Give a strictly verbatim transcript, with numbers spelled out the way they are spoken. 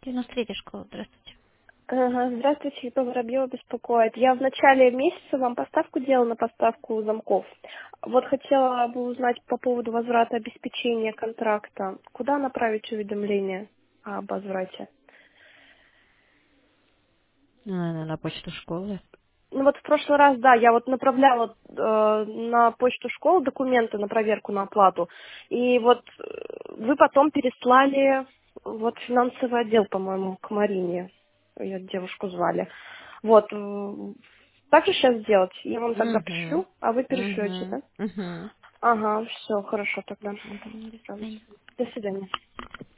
девяносто третья школа, здравствуйте. Ага, здравствуйте, Ип Воробьева беспокоит. Я в начале месяца вам поставку делала на поставку замков. Вот хотела бы узнать по поводу возврата обеспечения контракта. Куда направить уведомление об возврате? Ну, наверное, на почту школы. Ну вот в прошлый раз, да, я вот направляла э, на почту школы документы на проверку на оплату. И вот э, вы потом переслали вот финансовый отдел, по-моему, к Марине. Ее девушку звали. Вот. м, Так же сейчас сделать? Я вам тогда Угу. пришлю, а вы перешлете, Угу. да? Угу. Ага, все, хорошо тогда. Угу. До Пожалуйста. свидания. До свидания.